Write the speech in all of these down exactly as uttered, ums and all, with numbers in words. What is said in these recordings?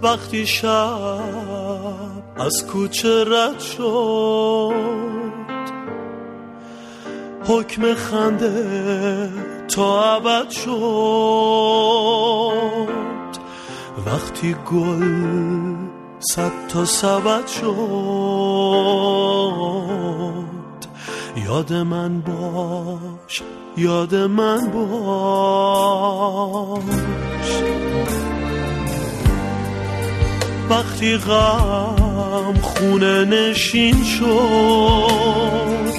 وقتی شب از کوچه رد شد، حکم خنده تا ابد شد. وقتی گل صد تا سبد شد، یاد من باش، یاد من باش. وقتی غم خونه نشین شد،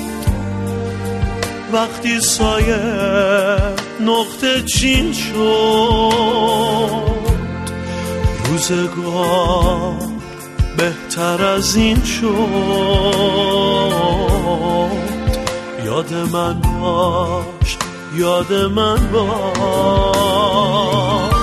وقتی سایه نقطه چین شد، روزگار بهتر از این شد. یاد من باش، یاد من باش.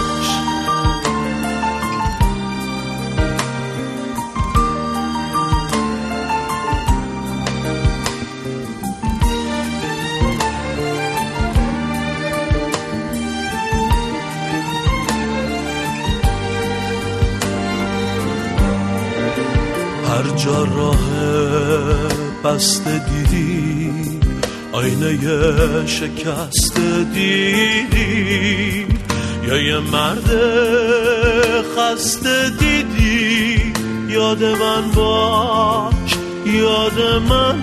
هر جا راه بسته دیدی، آینه شکسته دیدی، یا یه مرد خسته دیدی، یاد من باش، یاد من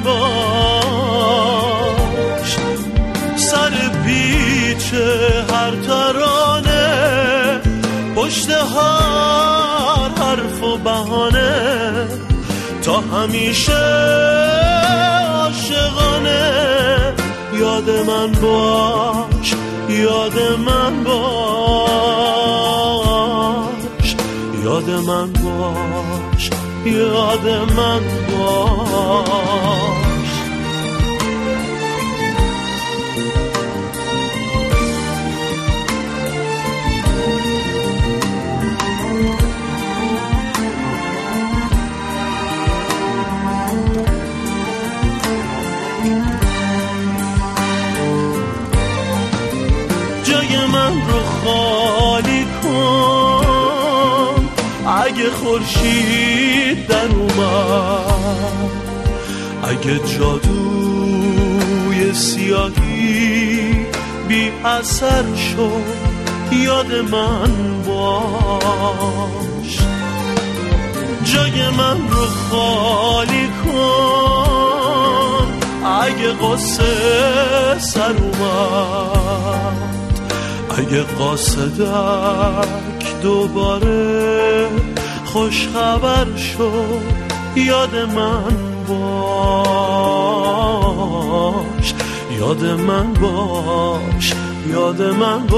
باش. سر پیچ هر ترانه، پشت هر حرف و بهانه، تا همیشه عاشقانه. یاد من باش، یاد من باش. یاد من باش، یاد من باش. خالی کن اگه خورشید در اومد، اگه جادوی سیاهی بی اثر شد، یاد من باش. جای من رو خالی کن اگه قصه سر اومد، اگه قاصدک دوباره خوش خبر شد، یاد من باش، یاد من باش، یاد من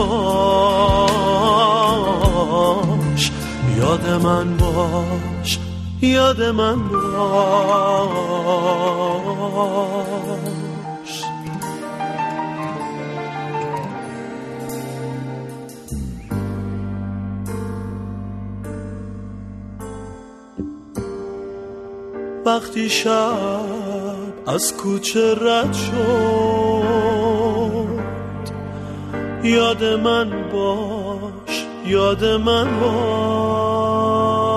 باش. یاد من باش، یاد من باش. وقتی شب از کوچه رد شد، یاد من باش، یاد من باش.